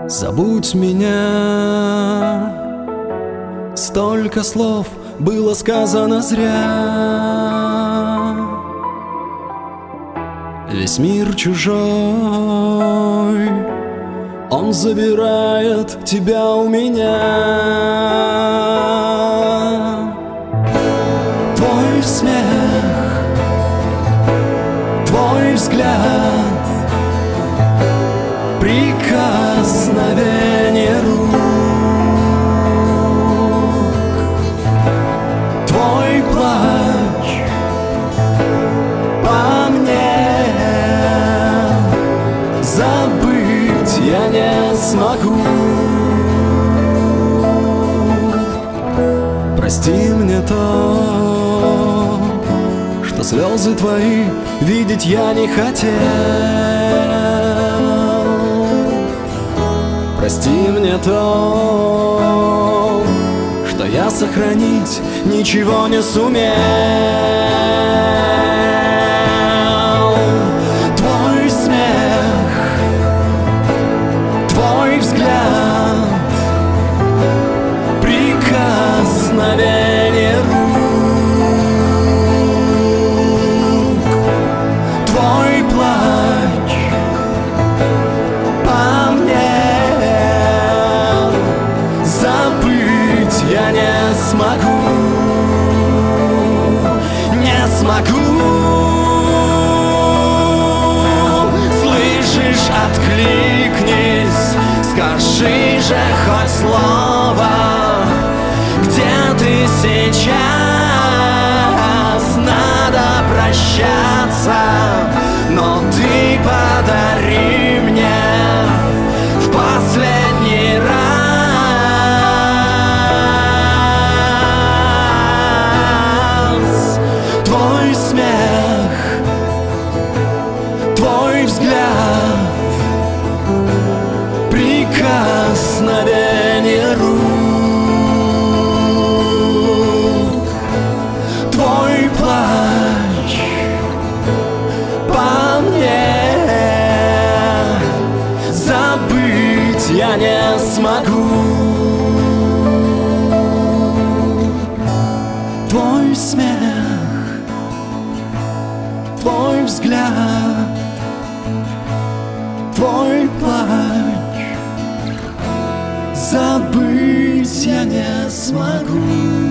Забудь меня. Столько слов было сказано зря. Весь мир чужой, он забирает тебя у меня. Твой смех, твой взгляд, прикосновение рук, твой плач по мне забыть я не смогу. Прости мне то, что слезы твои видеть я не хотел. Прости мне то, что я сохранить ничего не сумел. Твой смех, твой взгляд, прикосновение рук, твой плач по мне забыть я не смогу, не смогу. Слышишь, откликнись, скажи же хоть слово, где ты сейчас? Надо прощаться, но ты подари мне в последний раз твой смех, твой взгляд, прикосновение рук, твой плач по мне забыть я не смогу. Твой смех, твой взгляд, твой плач забыть я не смогу.